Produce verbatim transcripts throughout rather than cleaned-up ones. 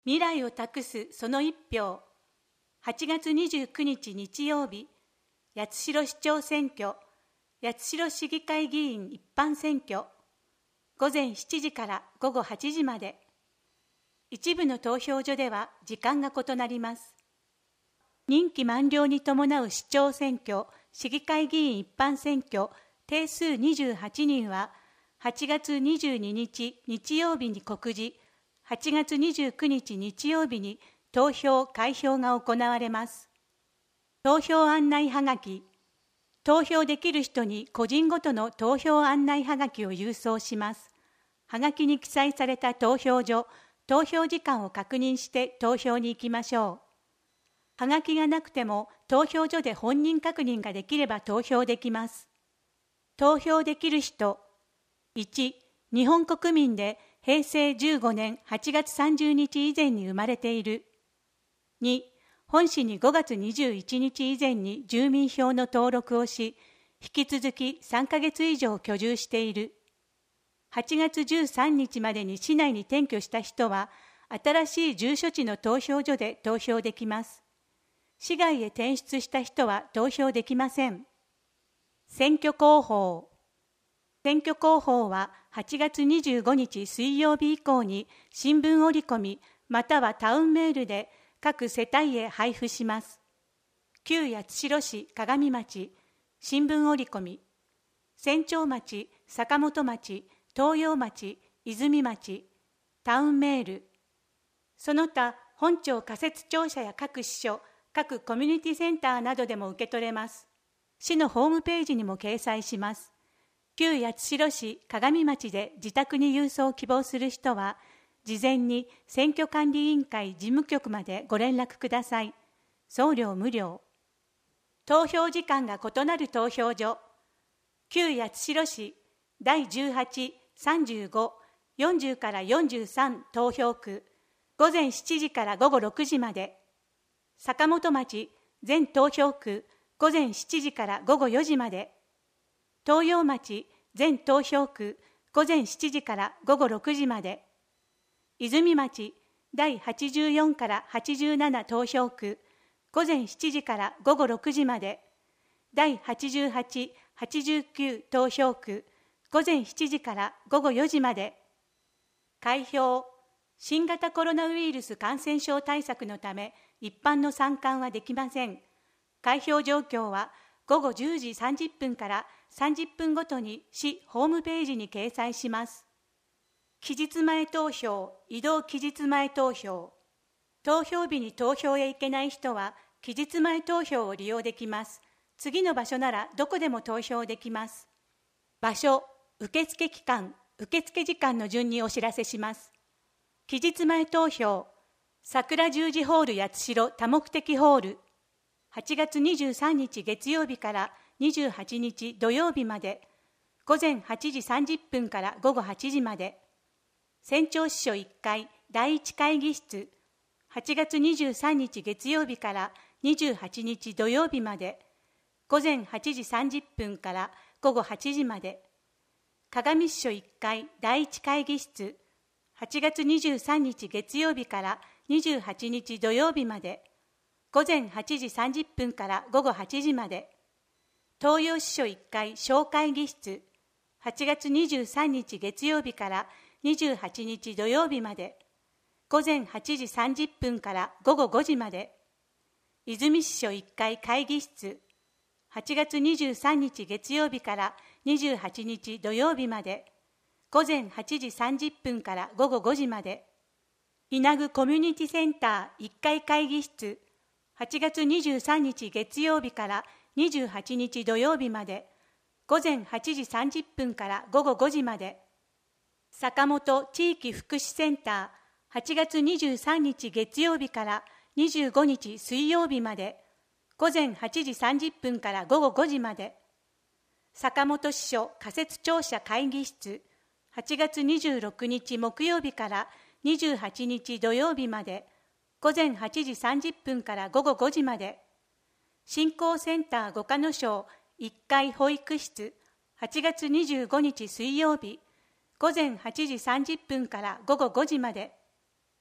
未来を託すその一票。はちがつにじゅうくにち日曜日、八代市長選挙、八代市議会議員一般選挙、ごぜんしちじからごごはちじまで。一部の投票所では時間が異なります。任期満了に伴う市長選挙、市議会議員一般選挙、定数にじゅうはちにんは、はちがつにじゅうににち日曜日に告示、はちがつにじゅうくにち日曜日に投票・開票が行われます。投票案内はがき。投票できる人に個人ごとの投票案内はがきを郵送します。はがきに記載された投票所、投票時間を確認して投票に行きましょう。はがきがなくても投票所で本人確認ができれば投票できます。投票できる人。いち、日本国民でへいせいじゅうごねんはちがつさんじゅうにち以前に生まれている。に、本市にごがつにじゅういちにち以前に住民票の登録をし、引き続きさんかげつ以上居住している。はちがつじゅうさんにちまでに市内に転居した人は、新しい住所地の投票所で投票できます。市外へ転出した人は投票できません。選挙公報。選挙公報ははちがつにじゅうごにち水曜日以降に新聞折り込みまたはタウンメールで各世帯へ配布します。旧八代市鏡町、新聞折り込み、千丁町、坂本町、東洋町、泉町、タウンメール、その他本庁仮設庁舎や各支所、各コミュニティセンターなどでも受け取れます。市のホームページにも掲載します。旧八代市鏡町で自宅に郵送を希望する人は、事前に選挙管理委員会事務局までご連絡ください。送料無料。投票時間が異なる投票所。旧八代市だいじゅうはち、さんじゅうご、よんじゅうからよんじゅうさん投票区、ごぜんしちじからごごろくじまで。坂本町全投票区、ごぜんしちじからごごよじまで。東洋町全投票区、ごぜんしちじからごごろくじまで。泉町だいはちじゅうよんからはちじゅうなな投票区、ごぜんしちじからごごろくじまで。だいはちじゅうはち、はちじゅうきゅう投票区、ごぜんしちじからごごよじまで。開票。新型コロナウイルス感染症対策のため、一般の参観はできません。開票状況はごごじゅうじさんじゅっぷんからさんじゅっぷんごとに市ホームページに掲載します。期日前投票、移動期日前投票。投票日に投票へ行けない人は、期日前投票を利用できます。次の場所ならどこでも投票できます。場所、受付期間、受付時間の順にお知らせします。期日前投票、桜十字ホール八代多目的ホール、はちがつにじゅうさんにち月曜日からにじゅうはちにち土曜日まで、ごぜんはちじさんじゅっぷんからごごはちじまで。千丁支所いっかいだいいち会議室、はちがつにじゅうさんにち月曜日からにじゅうはちにち土曜日まで、ごぜんはちじさんじゅっぷんからごごはちじまで。鏡支所いっかいだいいち会議室、はちがつにじゅうさんにち月曜日からにじゅうはちにち土曜日まで、ごぜんはちじさんじゅっぷんからごごはちじまで。東洋支所いっかい小会議室、はちがつにじゅうさんにち月曜日からにじゅうはちにち土曜日まで、ごぜんはちじさんじゅっぷんからごごごじまで。泉支所いっかい会議室、はちがつにじゅうさんにち月曜日からにじゅうはちにち土曜日まで、ごぜんはちじさんじゅっぷんからごごごじまで。稲具コミュニティセンターいっかい会議室、はちがつにじゅうさんにち月曜日からにじゅうはちにち土曜日まで、ごぜんはちじさんじゅっぷんからごごごじまで。坂本地域福祉センター、はちがつにじゅうさんにち月曜日からにじゅうごにち水曜日まで、ごぜんはちじさんじゅっぷんからごごごじまで。坂本支所仮設庁舎会議室、はちがつにじゅうろくにち木曜日からにじゅうはちにち土曜日まで、ごぜんはちじさんじゅっぷんからごごごじまで。振興センター五課の省いっかい保育室、はちがつにじゅうごにち水曜日、ごぜんはちじさんじゅっぷんからごごごじまで。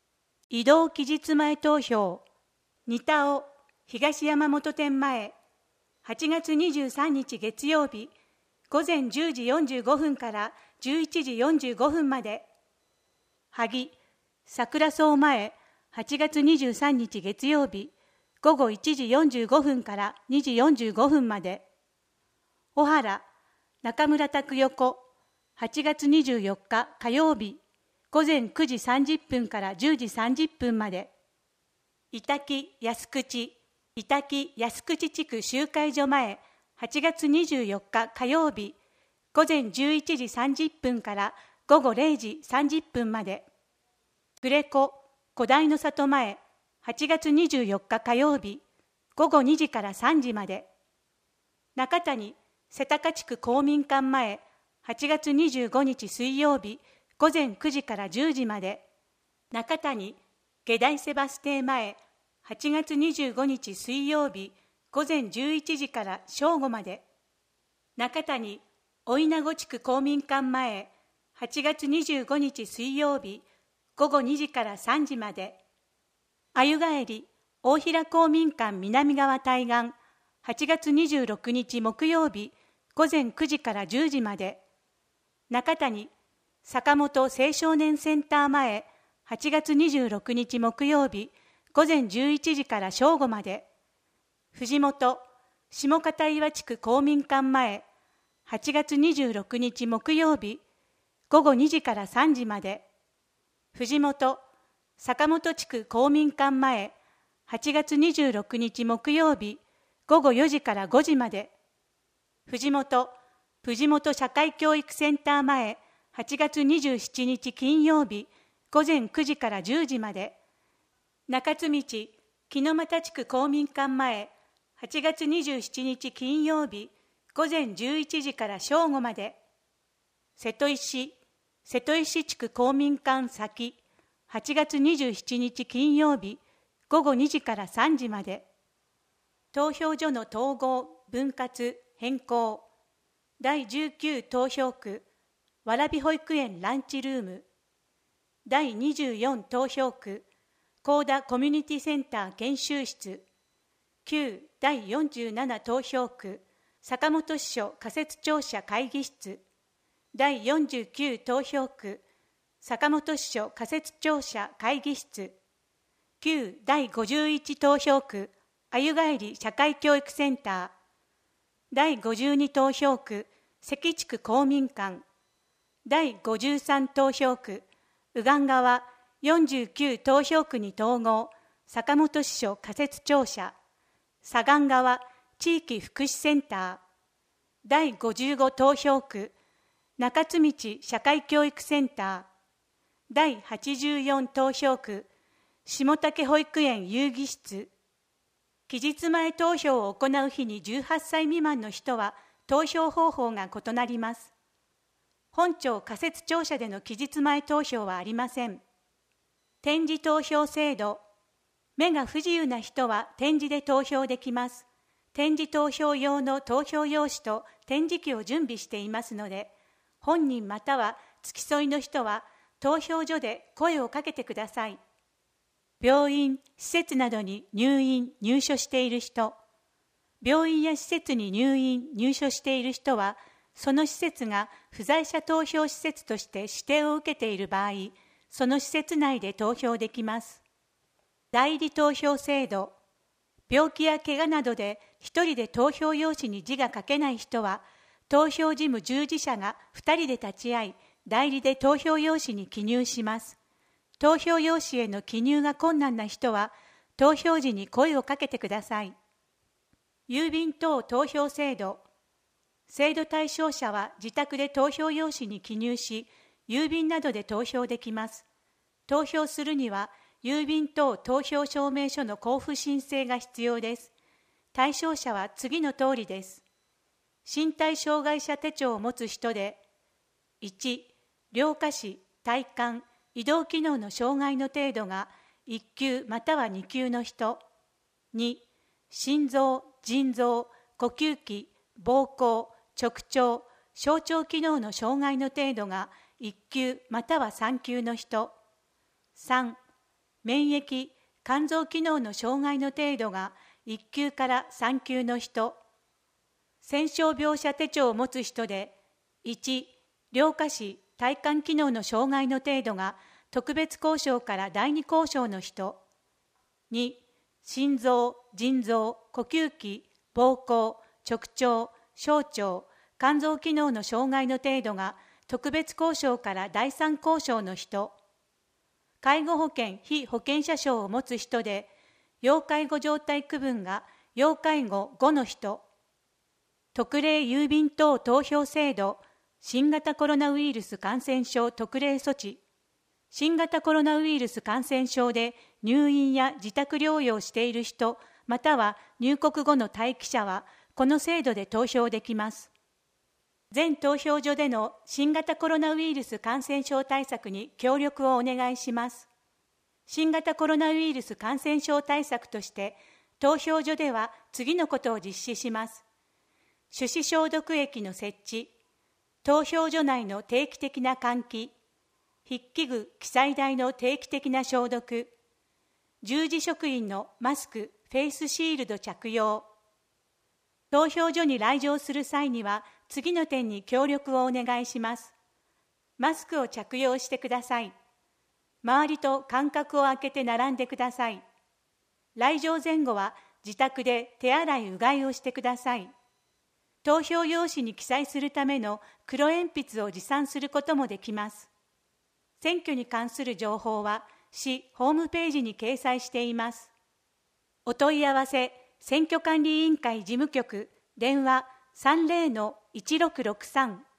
移動期日前投票、仁田尾東山本店前、はちがつにじゅうさんにち月曜日、午前じゅうじよんじゅうごふんからじゅういちじよんじゅうごふんまで。萩桜荘前、はちがつにじゅうさんにち月曜日、午後いちじよんじゅうごふんからにじよんじゅうごふんまで。小原中村拓横、はちがつにじゅうよっか火曜日、午前くじさんじゅっぷんからじゅうじさんじゅっぷんまで。井滝安口井滝安口地区集会所前、はちがつにじゅうよっか火曜日、午前じゅういちじさんじゅっぷんから午後れいじさんじゅっぷんまで。呉子小台の里前、はちがつにじゅうよっか火曜日、午後にじからさんじまで。中谷瀬高地区公民館前、はちがつにじゅうごにち水曜日、午前くじからじゅうじまで。中谷下大瀬バス停前、はちがつにじゅうごにち水曜日、午前じゅういちじから正午まで。中谷お稲子地区公民館前、はちがつにじゅうごにち水曜日、午後にじからさんじまで。あゆがえり大平公民館南側対岸、はちがつにじゅうろくにち木曜日、午前くじからじゅうじまで。中谷坂本青少年センター前、はちがつにじゅうろくにち木曜日、午前じゅういちじから正午まで。藤本下片岩地区公民館前、はちがつにじゅうろくにち木曜日、午後にじからさんじまで。藤本坂本地区公民館前、はちがつにじゅうろくにち木曜日、午後よじからごじまで。藤本藤本社会教育センター前、はちがつにじゅうしちにち金曜日、午前くじからじゅうじまで。中津道木之俣地区公民館前、はちがつにじゅうしちにち金曜日、午前じゅういちじから正午まで。瀬戸石瀬戸石地区公民館先、はちがつにじゅうしちにち金曜日、午後にじからさんじまで。投票所の統合、分割、変更。だいじゅうきゅう投票区、蕨保育園ランチルーム。だいにじゅうよん投票区、高田コミュニティセンター研修室。旧だいよんじゅうなな投票区、坂本支所仮設庁舎会議室。だいよんじゅうきゅう投票区、坂本支所仮設庁舎会議室。旧だいごじゅういち投票区、あゆがえり社会教育センター。だいごじゅうに投票区、関地区公民館。だいごじゅうさん投票区、右岸側よんじゅうきゅう投票区に統合、坂本支所仮設庁舎。左岸側地域福祉センター。だいごじゅうご投票区、中津道社会教育センター。だいはちじゅうよん投票区、下竹保育園遊戯室。期日前投票を行う日にじゅうはっさい未満の人は投票方法が異なります。本庁仮設庁舎での期日前投票はありません。点字投票制度。目が不自由な人は点字で投票できます。点字投票用の投票用紙と点字機を準備していますので、本人または付き添いの人は投票所で声をかけてください。病院、施設などに入院・入所している人。病院や施設に入院・入所している人は、その施設が不在者投票施設として指定を受けている場合、その施設内で投票できます。代理投票制度。病気や怪我などで一人で投票用紙に字が書けない人は、投票事務従事者が二人で立ち会い、代理で投票用紙に記入します。投票用紙への記入が困難な人は、投票時に声をかけてください。郵便等投票制度。制度対象者は自宅で投票用紙に記入し、郵便などで投票できます。投票するには、郵便等投票証明書の交付申請が必要です。対象者は次の通りです。身体障害者手帳を持つ人で、いち、両下肢、体幹、移動機能の障害の程度がいっきゅうまたはにきゅうの人。に、心臓、腎臓、呼吸器、膀胱、直腸、小腸機能の障害の程度がいっきゅうまたはさんきゅうの人。さん、 免疫、肝臓機能の障害の程度がいっ級からさん級の人、染症描写手帳を持つ人で、いち、両下肢、体幹機能の障害の程度が特別交渉からだいに交渉の人、に、心臓、腎臓、呼吸器、膀胱、直腸、小腸、肝臓機能の障害の程度が特別交渉からだいさん交渉の人、介護保険被保険者証を持つ人で、要介護状態区分が要介護ごの人、特例郵便等投票制度、新型コロナウイルス感染症特例措置、新型コロナウイルス感染症で入院や自宅療養している人、または入国後の待機者は、この制度で投票できます。全投票所での新型コロナウイルス感染症対策に協力をお願いします。新型コロナウイルス感染症対策として、投票所では次のことを実施します。手指消毒液の設置、投票所内の定期的な換気、筆記具記載台の定期的な消毒、従事職員のマスク、フェイスシールド着用。投票所に来場する際には、次の点に協力をお願いします。マスクを着用してください。周りと間隔を空けて並んでください。来場前後は自宅で手洗いうがいをしてください。投票用紙に記載するための黒鉛筆を持参することもできます。選挙に関する情報は市ホームページに掲載しています。お問い合わせ、選挙管理委員会事務局、電話 さんぜろのいちろくろくさん